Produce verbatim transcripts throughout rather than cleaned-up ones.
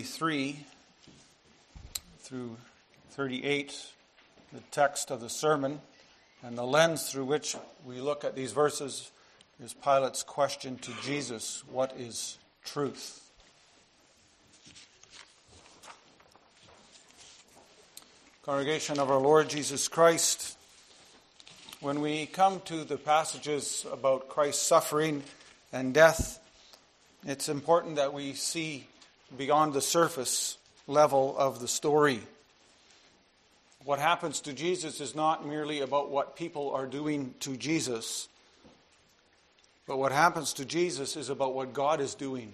three through thirty-eight, the text of the sermon, and the lens through which we look at these verses is Pilate's question to Jesus, what is truth? Congregation of our Lord Jesus Christ, when we come to the passages about Christ's suffering and death, it's important that we see beyond the surface level of the story. What happens to Jesus is not merely about what people are doing to Jesus, but what happens to Jesus is about what God is doing.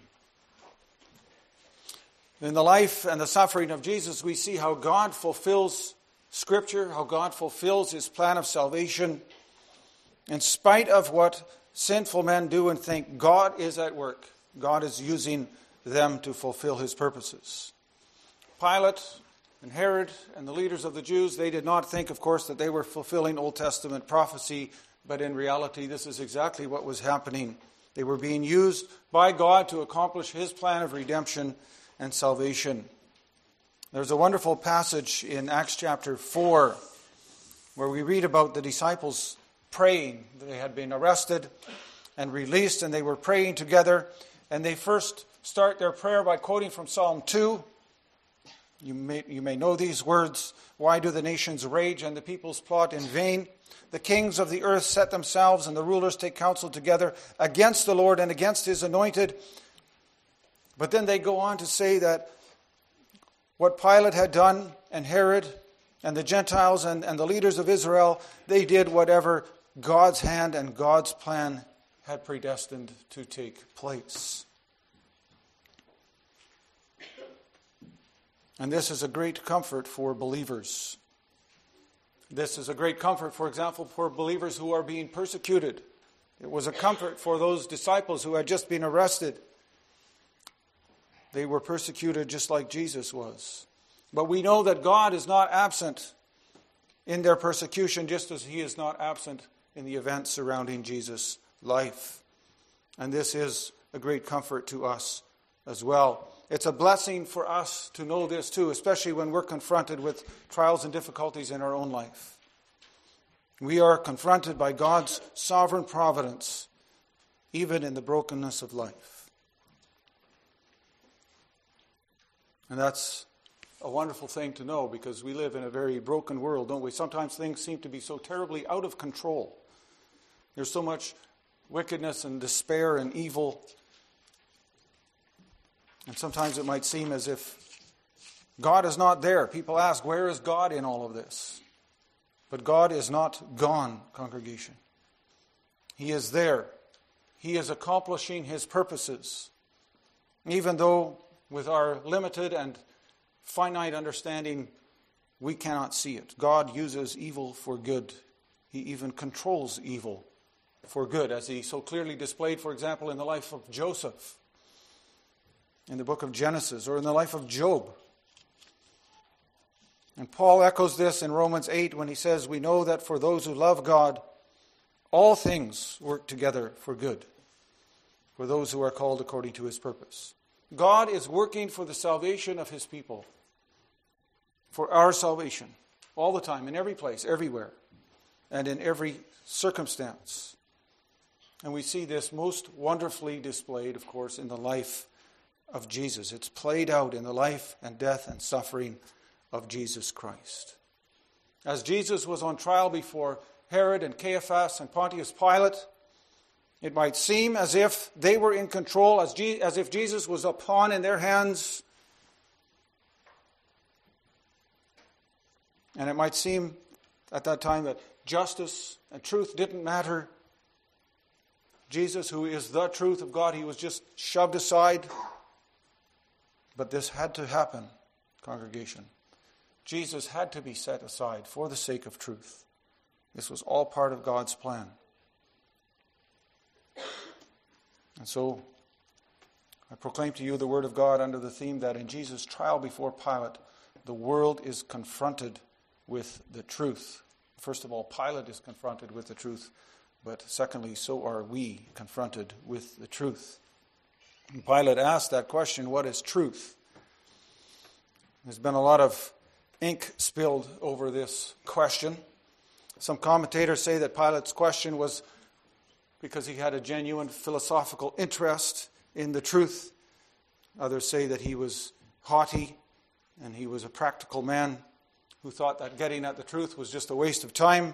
In the life and the suffering of Jesus, we see how God fulfills Scripture, how God fulfills His plan of salvation. In spite of what sinful men do and think, God is at work. God is using them to fulfill His purposes. Pilate and Herod and the leaders of the Jews, they did not think, of course, that they were fulfilling Old Testament prophecy, but in reality, this is exactly what was happening. They were being used by God to accomplish His plan of redemption and salvation. There's a wonderful passage in Acts chapter four where we read about the disciples praying. They had been arrested and released, and they were praying together, and they first start their prayer by quoting from Psalm two. You may, you may know these words. Why do the nations rage and the peoples plot in vain? The kings of the earth set themselves and the rulers take counsel together against the Lord and against His anointed. But then they go on to say that what Pilate had done, and Herod and the Gentiles and, and the leaders of Israel, they did whatever God's hand and God's plan had predestined to take place. And this is a great comfort for believers. This is a great comfort, for example, for believers who are being persecuted. It was a comfort for those disciples who had just been arrested. They were persecuted just like Jesus was. But we know that God is not absent in their persecution, just as He is not absent in the events surrounding Jesus' life. And this is a great comfort to us as well. It's a blessing for us to know this too, especially when we're confronted with trials and difficulties in our own life. We are confronted by God's sovereign providence, even in the brokenness of life. And that's a wonderful thing to know, because we live in a very broken world, don't we? Sometimes things seem to be so terribly out of control. There's so much wickedness and despair and evil. And sometimes it might seem as if God is not there. People ask, where is God in all of this? But God is not gone, congregation. He is there. He is accomplishing His purposes. Even though with our limited and finite understanding, we cannot see it. God uses evil for good. He even controls evil for good, as He so clearly displayed, for example, in the life of Joseph, in the book of Genesis, or in the life of Job. And Paul echoes this in Romans eight when he says, we know that for those who love God, all things work together for good, for those who are called according to His purpose. God is working for the salvation of His people, for our salvation, all the time, in every place, everywhere, and in every circumstance. And we see this most wonderfully displayed, of course, in the life of Jesus. It's played out in the life and death and suffering of Jesus Christ. As Jesus was on trial before Herod and Caiaphas and Pontius Pilate, it might seem as if they were in control, as, Je- as if Jesus was a pawn in their hands. And it might seem at that time that justice and truth didn't matter. Jesus, who is the truth of God, He was just shoved aside. But this had to happen, congregation. Jesus had to be set aside for the sake of truth. This was all part of God's plan. And so, I proclaim to you the word of God under the theme that in Jesus' trial before Pilate, the world is confronted with the truth. First of all, Pilate is confronted with the truth, but secondly, so are we confronted with the truth. And Pilate asked that question, what is truth? There's been a lot of ink spilled over this question. Some commentators say that Pilate's question was because he had a genuine philosophical interest in the truth. Others say that he was haughty and he was a practical man who thought that getting at the truth was just a waste of time.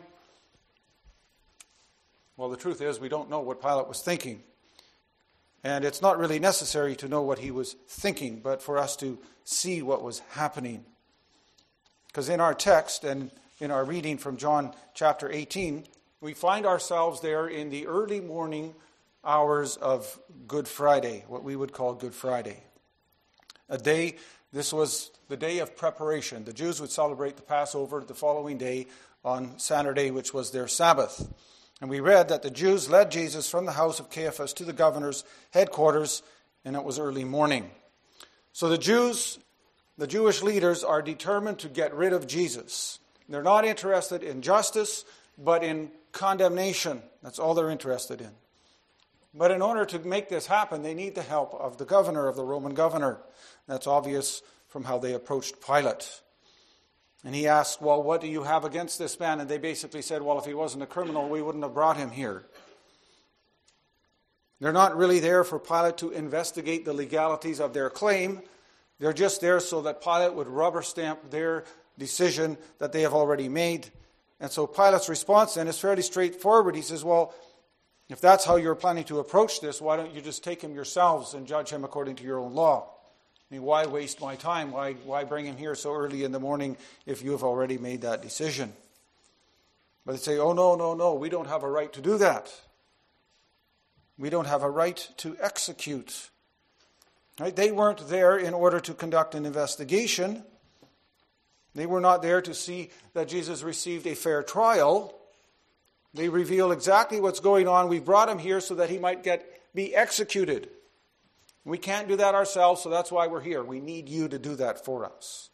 Well, the truth is we don't know what Pilate was thinking. And it's not really necessary to know what he was thinking, but for us to see what was happening. Because in our text and in our reading from John chapter eighteen, we find ourselves there in the early morning hours of Good Friday, what we would call Good Friday. A day, this was the day of preparation. The Jews would celebrate the Passover the following day on Saturday, which was their Sabbath. And we read that the Jews led Jesus from the house of Caiaphas to the governor's headquarters, and it was early morning. So the Jews, the Jewish leaders, are determined to get rid of Jesus. They're not interested in justice, but in condemnation. That's all they're interested in. But in order to make this happen, they need the help of the governor, of the Roman governor. That's obvious from how they approached Pilate. And he asked, well, what do you have against this man? And they basically said, well, if he wasn't a criminal, we wouldn't have brought him here. They're not really there for Pilate to investigate the legalities of their claim. They're just there so that Pilate would rubber stamp their decision that they have already made. And so Pilate's response then is fairly straightforward. He says, well, if that's how you're planning to approach this, why don't you just take him yourselves and judge him according to your own law? I mean, why waste my time? Why, why bring him here so early in the morning if you have already made that decision? But they say, oh, no, no, no, we don't have a right to do that. We don't have a right to execute. Right? They weren't there in order to conduct an investigation. They were not there to see that Jesus received a fair trial. They reveal exactly what's going on. We brought him here so that he might get be executed. We can't do that ourselves, so that's why we're here. We need you to do that for us.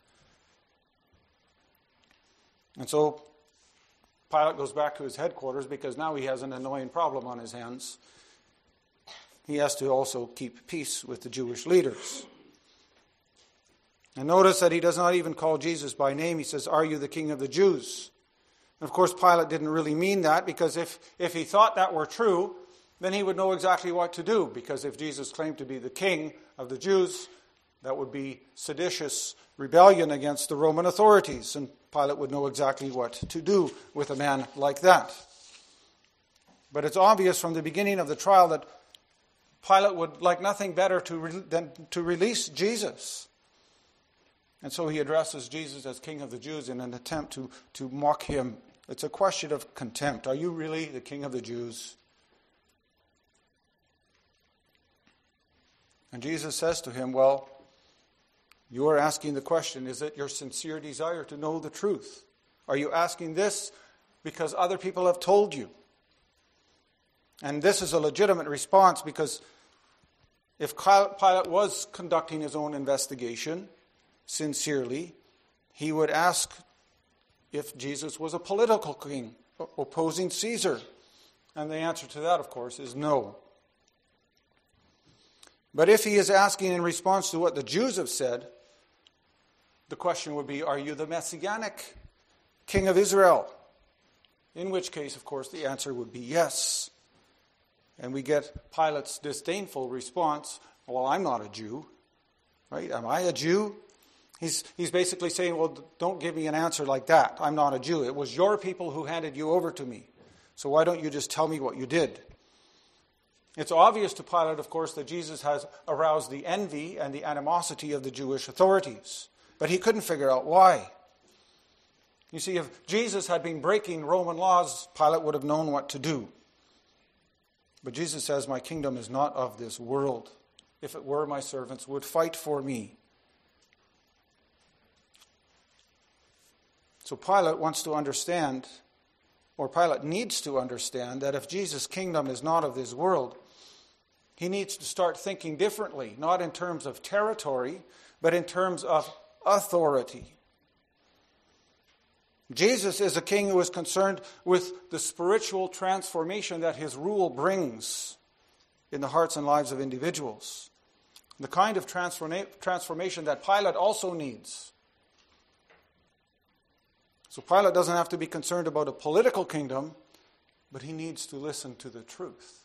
And so Pilate goes back to his headquarters because now he has an annoying problem on his hands. He has to also keep peace with the Jewish leaders. And notice that he does not even call Jesus by name. He says, are you the king of the Jews? And of course, Pilate didn't really mean that, because if, if he thought that were true, then he would know exactly what to do. Because if Jesus claimed to be the king of the Jews, that would be seditious rebellion against the Roman authorities. And Pilate would know exactly what to do with a man like that. But it's obvious from the beginning of the trial that Pilate would like nothing better to re- than to release Jesus. And so he addresses Jesus as King of the Jews in an attempt to, to mock him. It's a question of contempt. Are you really the King of the Jews? And Jesus says to him, well, you are asking the question, is it your sincere desire to know the truth? Are you asking this because other people have told you? And this is a legitimate response, because if Pilate was conducting his own investigation sincerely, he would ask if Jesus was a political king opposing Caesar. And the answer to that, of course, is no. But if he is asking in response to what the Jews have said, the question would be, are you the Messianic King of Israel? In which case, of course, the answer would be yes. And we get Pilate's disdainful response, well, I'm not a Jew. Right? Am I a Jew? He's, he's basically saying, well, don't give me an answer like that. I'm not a Jew. It was your people who handed you over to me. So why don't you just tell me what you did? It's obvious to Pilate, of course, that Jesus has aroused the envy and the animosity of the Jewish authorities. But he couldn't figure out why. You see, if Jesus had been breaking Roman laws, Pilate would have known what to do. But Jesus says, my kingdom is not of this world. If it were, my servants would fight for me. So Pilate wants to understand, or Pilate needs to understand, that if Jesus' kingdom is not of this world, he needs to start thinking differently, not in terms of territory, but in terms of authority. Jesus is a king who is concerned with the spiritual transformation that his rule brings in the hearts and lives of individuals. The kind of transforma- transformation that Pilate also needs. So Pilate doesn't have to be concerned about a political kingdom, but he needs to listen to the truth.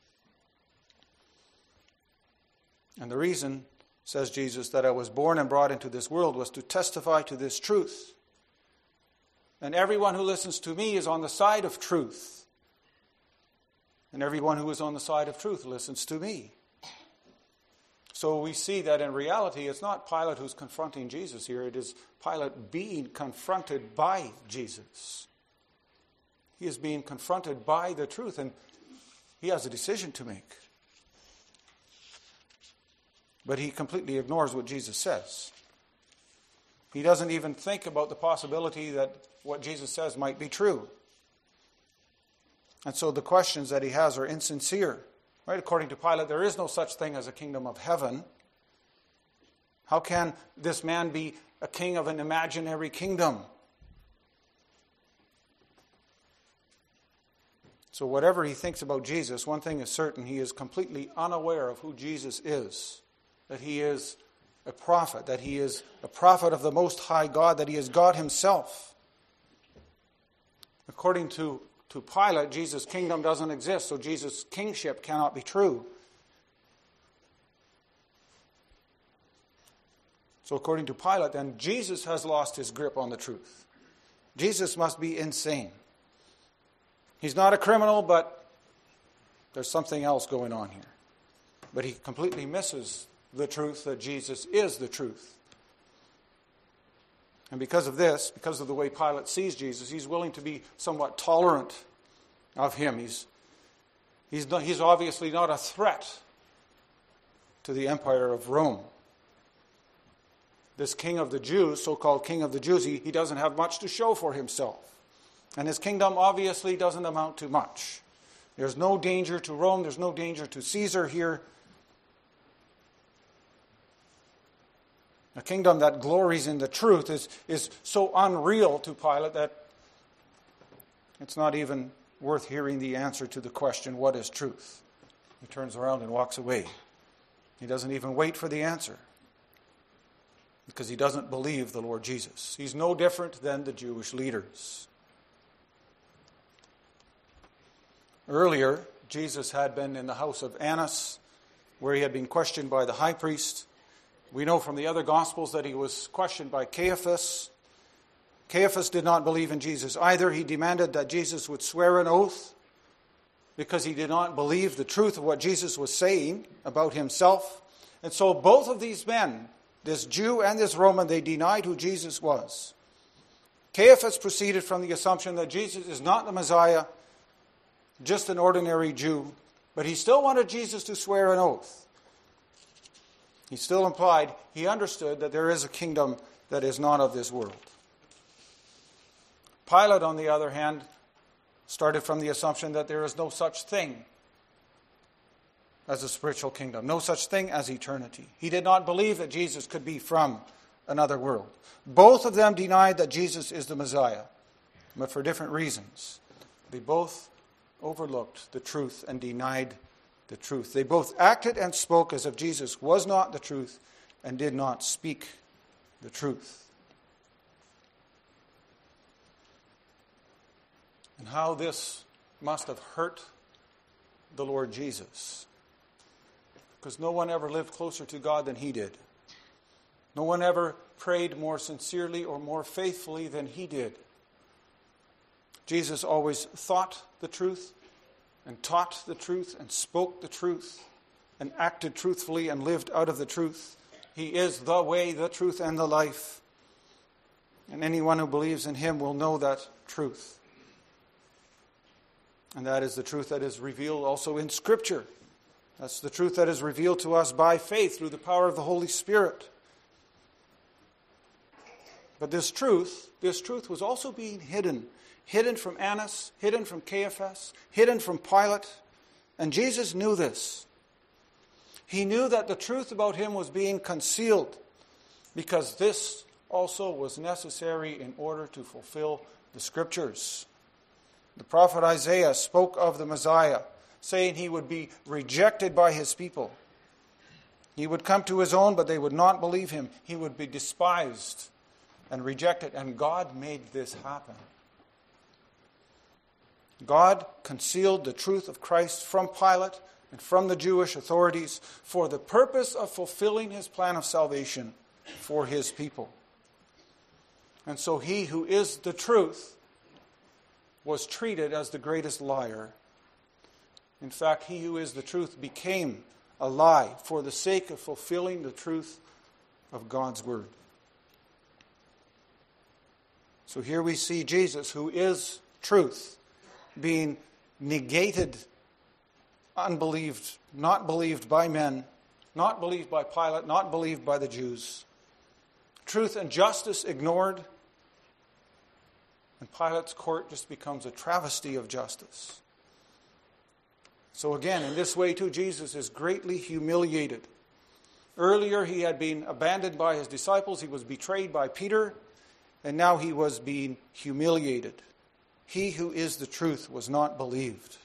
And the reason, says Jesus, that I was born and brought into this world was to testify to this truth. And everyone who listens to me is on the side of truth. And everyone who is on the side of truth listens to me. So we see that in reality, it's not Pilate who's confronting Jesus here. It is Pilate being confronted by Jesus. He is being confronted by the truth, and he has a decision to make. But he completely ignores what Jesus says. He doesn't even think about the possibility that what Jesus says might be true. And so the questions that he has are insincere. Right? According to Pilate, there is no such thing as a kingdom of heaven. How can this man be a king of an imaginary kingdom? So whatever he thinks about Jesus, one thing is certain, he is completely unaware of who Jesus is. That he is a prophet, that he is a prophet of the Most High God, that he is God himself. According to, to Pilate, Jesus' kingdom doesn't exist, so Jesus' kingship cannot be true. So according to Pilate, then, Jesus has lost his grip on the truth. Jesus must be insane. He's not a criminal, but there's something else going on here. But he completely misses the truth that Jesus is the truth. And because of this, because of the way Pilate sees Jesus, he's willing to be somewhat tolerant of him. He's, he's, not, he's obviously not a threat to the empire of Rome. This king of the Jews, so-called king of the Jews, he, he doesn't have much to show for himself. And his kingdom obviously doesn't amount to much. There's no danger to Rome. There's no danger to Caesar here. A kingdom that glories in the truth is, is so unreal to Pilate that it's not even worth hearing the answer to the question, what is truth? He turns around and walks away. He doesn't even wait for the answer because he doesn't believe the Lord Jesus. He's no different than the Jewish leaders. Earlier, Jesus had been in the house of Annas, where he had been questioned by the high priest. We know from the other Gospels that he was questioned by Caiaphas. Caiaphas did not believe in Jesus either. He demanded that Jesus would swear an oath because he did not believe the truth of what Jesus was saying about himself. And so both of these men, this Jew and this Roman, they denied who Jesus was. Caiaphas proceeded from the assumption that Jesus is not the Messiah, just an ordinary Jew, but he still wanted Jesus to swear an oath. He still implied, he understood that there is a kingdom that is not of this world. Pilate, on the other hand, started from the assumption that there is no such thing as a spiritual kingdom, no such thing as eternity. He did not believe that Jesus could be from another world. Both of them denied that Jesus is the Messiah, but for different reasons. They both overlooked the truth and denied the truth. They both acted and spoke as if Jesus was not the truth and did not speak the truth. And how this must have hurt the Lord Jesus. Because no one ever lived closer to God than he did. No one ever prayed more sincerely or more faithfully than he did. Jesus always thought the truth and taught the truth and spoke the truth and acted truthfully and lived out of the truth. He is the way, the truth, and the life. And anyone who believes in him will know that truth. And that is the truth that is revealed also in Scripture. That's the truth that is revealed to us by faith through the power of the Holy Spirit. But this truth, this truth was also being hidden. Hidden from Annas, hidden from Caiaphas, hidden from Pilate. And Jesus knew this. He knew that the truth about him was being concealed because this also was necessary in order to fulfill the Scriptures. The prophet Isaiah spoke of the Messiah, saying he would be rejected by his people. He would come to his own, but they would not believe him. He would be despised, and reject it. And God made this happen. God concealed the truth of Christ from Pilate and from the Jewish authorities for the purpose of fulfilling his plan of salvation for his people. And so he who is the truth was treated as the greatest liar. In fact, he who is the truth became a lie for the sake of fulfilling the truth of God's word. So here we see Jesus, who is truth, being negated, unbelieved, not believed by men, not believed by Pilate, not believed by the Jews. Truth and justice ignored, and Pilate's court just becomes a travesty of justice. So again, in this way too, Jesus is greatly humiliated. Earlier he had been abandoned by his disciples, he was betrayed by Peter, and now he was being humiliated. He who is the truth was not believed.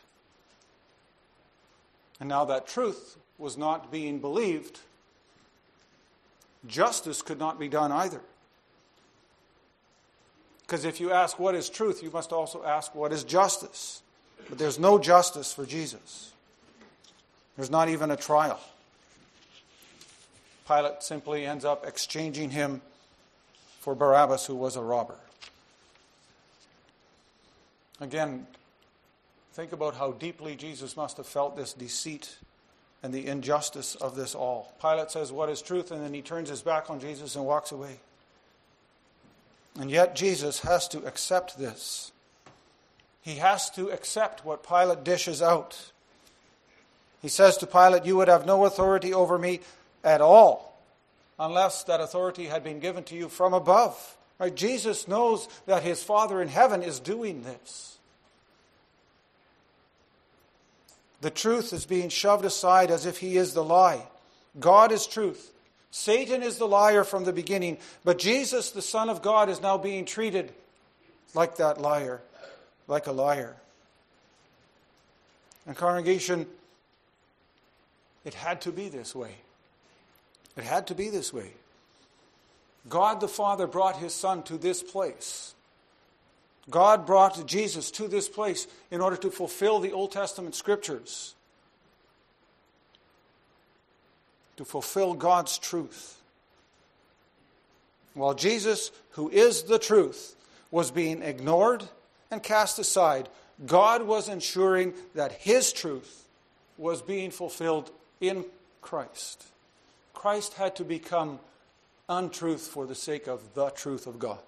And now that truth was not being believed, justice could not be done either. Because if you ask what is truth, you must also ask what is justice. But there's no justice for Jesus. There's not even a trial. Pilate simply ends up exchanging him for Barabbas, who was a robber. Again, think about how deeply Jesus must have felt this deceit and the injustice of this all. Pilate says, "What is truth?" And then he turns his back on Jesus and walks away. And yet Jesus has to accept this. He has to accept what Pilate dishes out. He says to Pilate, "You would have no authority over me at all, unless that authority had been given to you from above." Right? Jesus knows that his Father in heaven is doing this. The truth is being shoved aside as if he is the lie. God is truth. Satan is the liar from the beginning, but Jesus, the Son of God, is now being treated like that liar, like a liar. And congregation, it had to be this way. It had to be this way. God the Father brought his Son to this place. God brought Jesus to this place in order to fulfill the Old Testament scriptures, to fulfill God's truth. While Jesus, who is the truth, was being ignored and cast aside, God was ensuring that his truth was being fulfilled in Christ. Christ had to become untruth for the sake of the truth of God.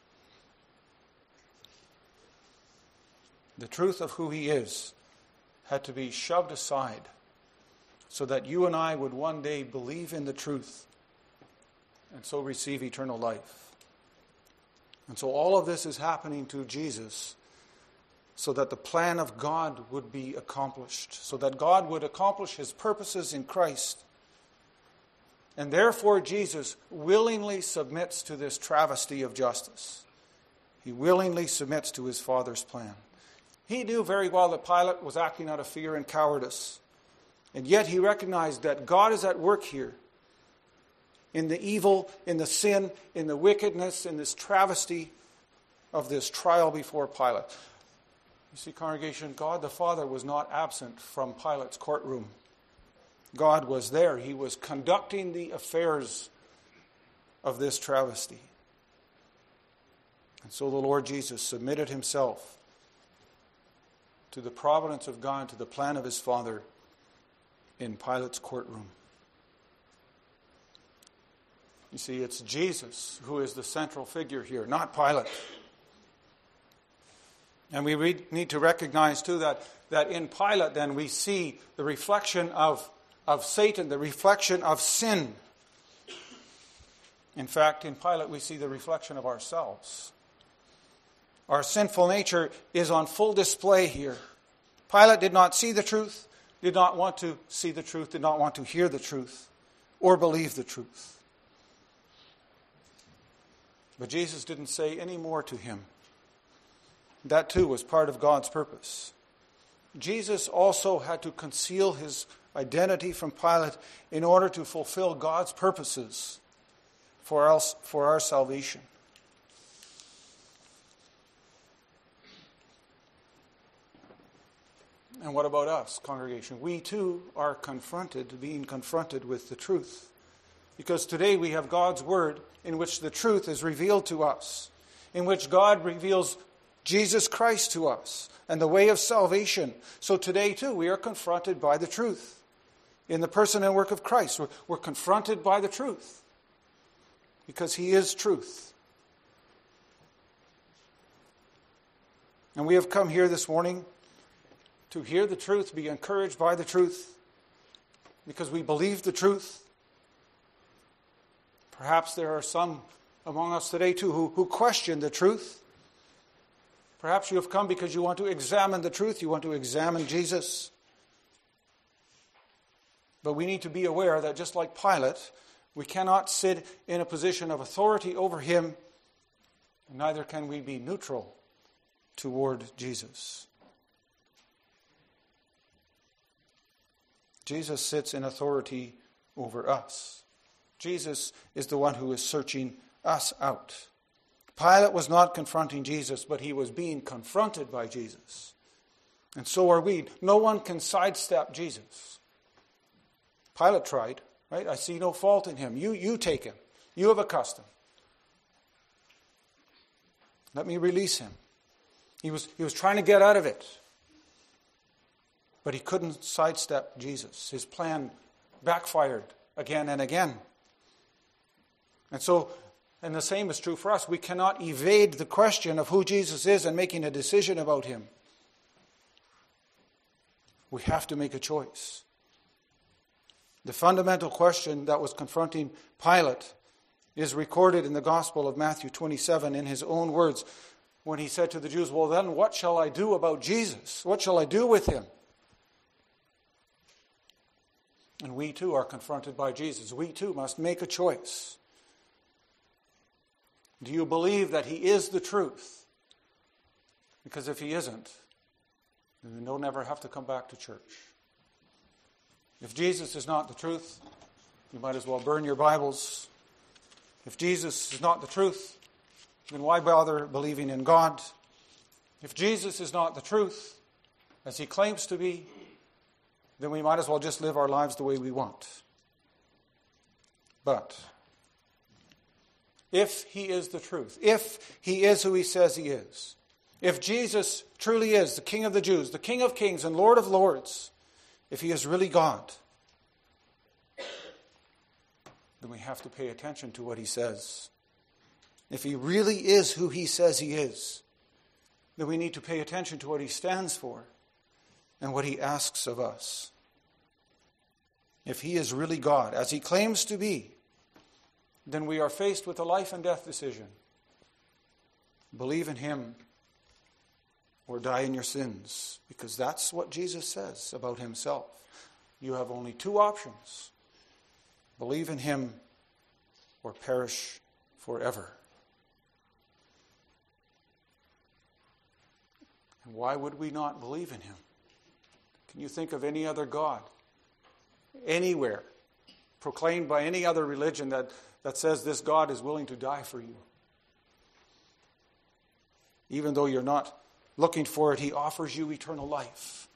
The truth of who he is had to be shoved aside so that you and I would one day believe in the truth and so receive eternal life. And so all of this is happening to Jesus so that the plan of God would be accomplished, so that God would accomplish his purposes in Christ. And therefore Jesus willingly submits to this travesty of justice. He willingly submits to his Father's plan. He knew very well that Pilate was acting out of fear and cowardice. And yet he recognized that God is at work here. In the evil, in the sin, in the wickedness, in this travesty of this trial before Pilate. You see, congregation, God the Father was not absent from Pilate's courtroom. God was there. He was conducting the affairs of this travesty. And so the Lord Jesus submitted himself to the providence of God, to the plan of his Father in Pilate's courtroom. You see, it's Jesus who is the central figure here, not Pilate. And we read, need to recognize too that, that in Pilate then we see the reflection of of Satan, the reflection of sin. In fact, in Pilate we see the reflection of ourselves. Our sinful nature is on full display here. Pilate did not see the truth, did not want to see the truth, did not want to hear the truth, or believe the truth. But Jesus didn't say any more to him. That too was part of God's purpose. Jesus also had to conceal his identity from Pilate in order to fulfill God's purposes for our, for our salvation. And what about us, congregation? We too are confronted, being confronted with the truth. Because today we have God's Word in which the truth is revealed to us, in which God reveals Jesus Christ to us and the way of salvation. So today too we are confronted by the truth. In the person and work of Christ, we're, we're confronted by the truth because He is truth. And we have come here this morning to hear the truth, be encouraged by the truth, because we believe the truth. Perhaps there are some among us today too who, who question the truth. Perhaps you have come because you want to examine the truth, you want to examine Jesus. But we need to be aware that just like Pilate, we cannot sit in a position of authority over him, and neither can we be neutral toward Jesus. Jesus sits in authority over us. Jesus is the one who is searching us out. Pilate was not confronting Jesus, but he was being confronted by Jesus. And so are we. No one can sidestep Jesus. Pilate tried, right? I see no fault in him. You, you take him. You have a custom. Let me release him. He was, he was trying to get out of it. But he couldn't sidestep Jesus. His plan backfired again and again. And so, and the same is true for us. We cannot evade the question of who Jesus is and making a decision about him. We have to make a choice. The fundamental question that was confronting Pilate is recorded in the Gospel of Matthew twenty-seven in his own words when he said to the Jews, well then, what shall I do about Jesus? What shall I do with him? And we too are confronted by Jesus. We too must make a choice. Do you believe that he is the truth? Because if he isn't, then you'll never have to come back to church. If Jesus is not the truth, you might as well burn your Bibles. If Jesus is not the truth, then why bother believing in God? If Jesus is not the truth, as he claims to be, then we might as well just live our lives the way we want. But if he is the truth, if he is who he says he is, if Jesus truly is the King of the Jews, the King of Kings and Lord of Lords, if he is really God, then we have to pay attention to what he says. If he really is who he says he is, then we need to pay attention to what he stands for and what he asks of us. If he is really God, as he claims to be, then we are faced with a life and death decision. Believe in him or die in your sins, because that's what Jesus says about himself. You have only two options. Believe in him or perish forever. And why would we not believe in him? Can you think of any other God anywhere proclaimed by any other religion that, that says this God is willing to die for you? Even though you're not looking for it, he offers you eternal life.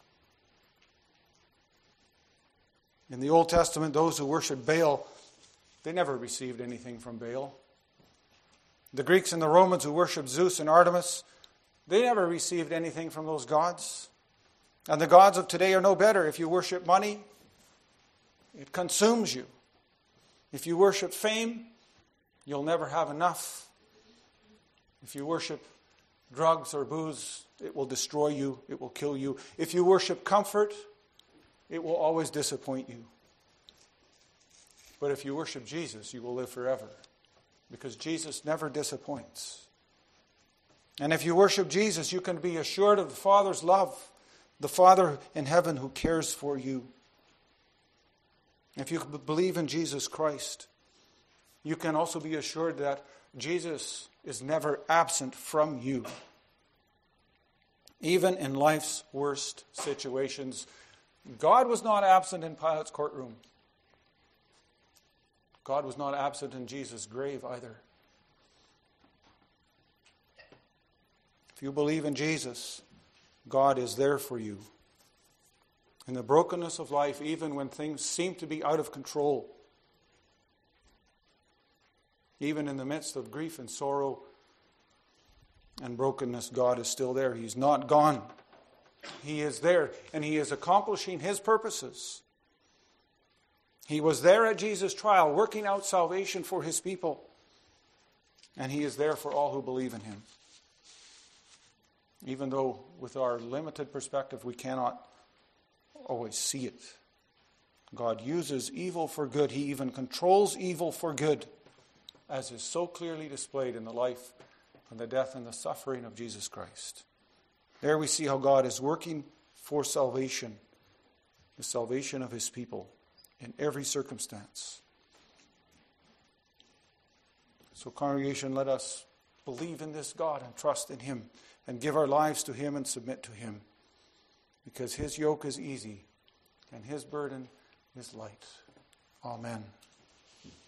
In the Old Testament, those who worship Baal, they never received anything from Baal. The Greeks and the Romans who worship Zeus and Artemis, they never received anything from those gods. And the gods of today are no better. If you worship money, it consumes you. If you worship fame, you'll never have enough. If you worship drugs or booze, it will destroy you. It will kill you. If you worship comfort, it will always disappoint you. But if you worship Jesus, you will live forever, because Jesus never disappoints. And if you worship Jesus, you can be assured of the Father's love, the Father in heaven who cares for you. If you believe in Jesus Christ, you can also be assured that Jesus is never absent from you. Even in life's worst situations, God was not absent in Pilate's courtroom. God was not absent in Jesus' grave either. If you believe in Jesus, God is there for you. In the brokenness of life, even when things seem to be out of control, even in the midst of grief and sorrow and brokenness, God is still there. He's not gone. He is there, and He is accomplishing His purposes. He was there at Jesus' trial, working out salvation for His people, and He is there for all who believe in Him. Even though with our limited perspective we cannot always see it. God uses evil for good. He even controls evil for good, as is so clearly displayed in the life and the death and the suffering of Jesus Christ. There we see how God is working for salvation, the salvation of His people in every circumstance. So, congregation, let us believe in this God and trust in Him and give our lives to Him and submit to Him, because His yoke is easy and His burden is light. Amen.